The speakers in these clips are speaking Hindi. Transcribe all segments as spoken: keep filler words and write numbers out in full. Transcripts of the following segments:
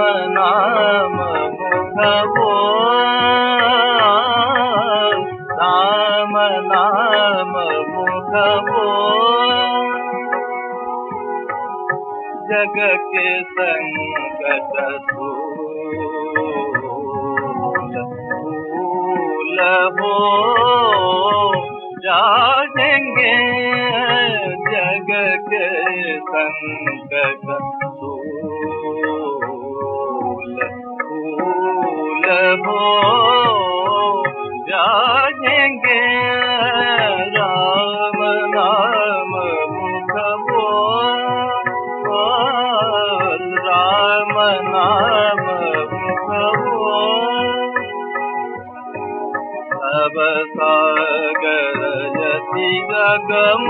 नाम मुख बोल, राम नाम मुख बोल। जग के संकट दूर भूल हो जाएंगे, जग के संकट दूर भूल हो जाएंगे। राम नाम मुख बोल, राम नाम मुख बोल। भव सागर यति गगम,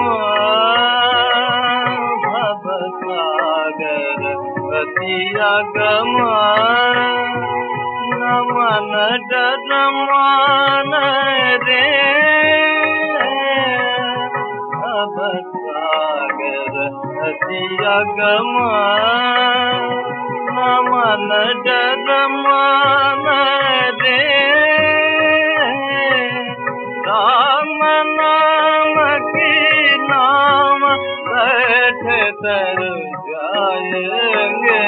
भव सागर यति अगम। नमन डर मान रे, भव सागर यति अगम। नमन डर मान रे, राम नाम की नाम बैठ तर जाएंगे।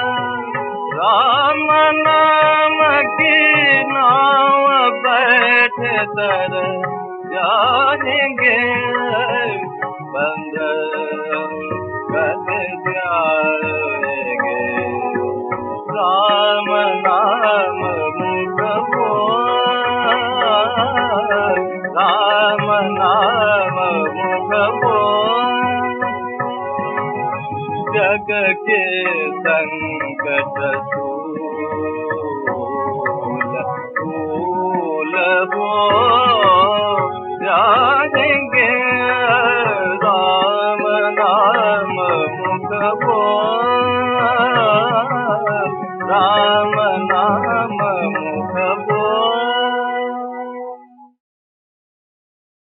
राम नाम की नाम बैठ तर जाएंगे। बंद कर जाएंगे, राम नाम मुख बोल, राम नाम मुख बोल। जग के संकट दूर भूल हो जाएंगे। राम नाम मुख बोल, राम नाम